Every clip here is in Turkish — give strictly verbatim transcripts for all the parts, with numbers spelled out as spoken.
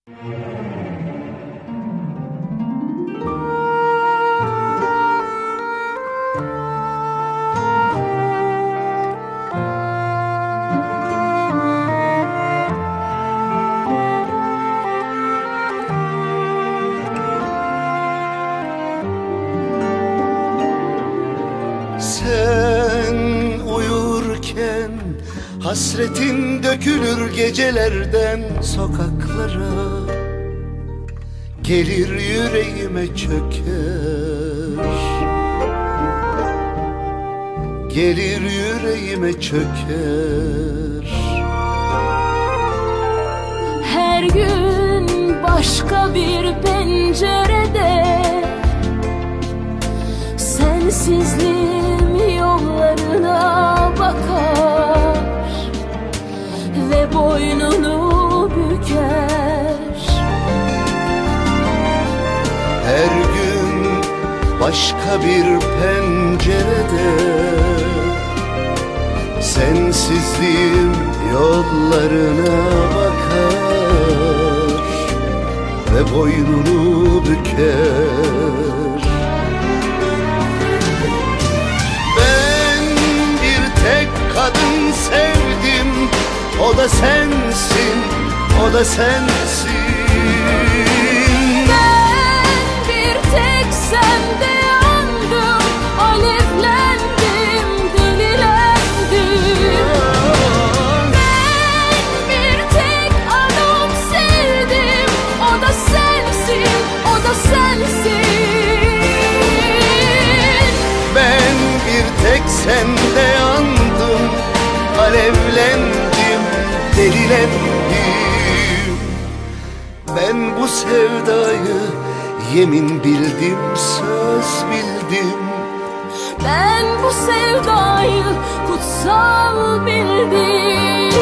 Sen uyurken hasretin dökülür gecelerden sokaklara, gelir yüreğime çöker, gelir yüreğime çöker. Her gün başka bir pencerede sensizliğim yollarına bakar ve boynunu büker. Her gün başka bir pencerede sensizliğim yollarına bakar ve boynunu büker. Ben bir tek kadın sevdim, o da sensin, o da sensin. Ben bir tek sende yandım, alevlendim, delilendim. Ben bir tek adam sevdim, o da sensin, o da sensin. Ben bir tek sende yandım, alevlendim, delilendim. Ben bu sevdayı yemin bildim, söz bildim. Ben bu sevdayı kutsal bildim.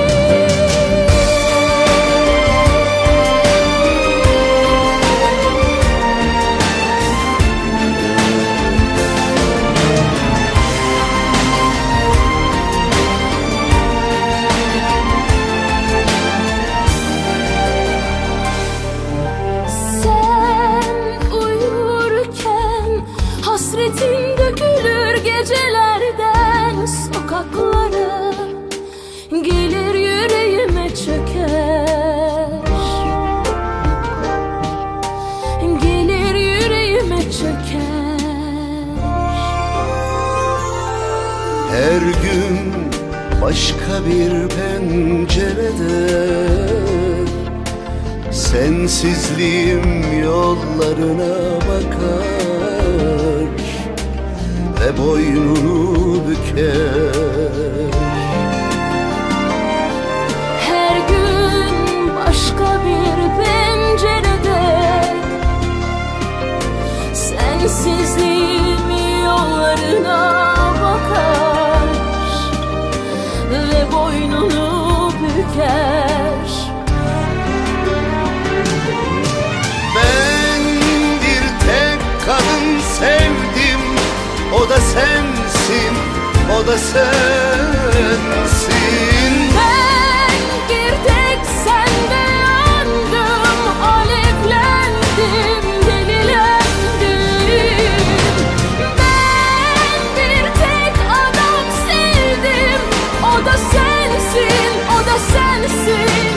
Hasretin dökülür gecelerden sokaklara, gelir yüreğime çöker, gelir yüreğime çöker. Her gün başka bir pencerede sensizliğim yollarına bakar ve boynunu büker. Her gün başka bir pencerede sensizliğim yollarına bakar ve boynunu büker. Ben bir tek kadın sevdim, o da sensin, o da sensin. Ben bir tek sende yandım, alevlendim, delilendim. Ben bir tek adam sevdim, o da sensin, o da sensin.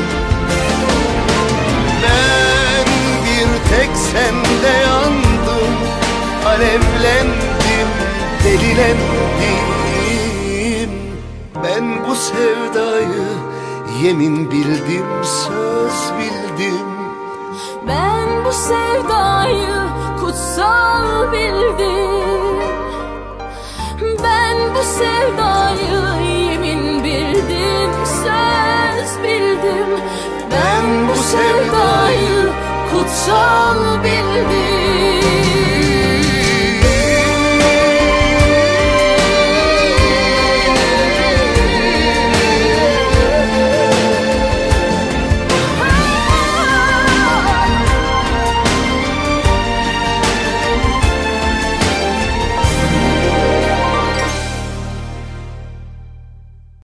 Ben bir tek sende yandım, alevlendim, delilendim. Ben bu sevdayı yemin bildim, söz bildim. Ben bu sevdayı kutsal bildim. Ben bu sevdayı yemin bildim, söz bildim. Ben bu sevdayı kutsal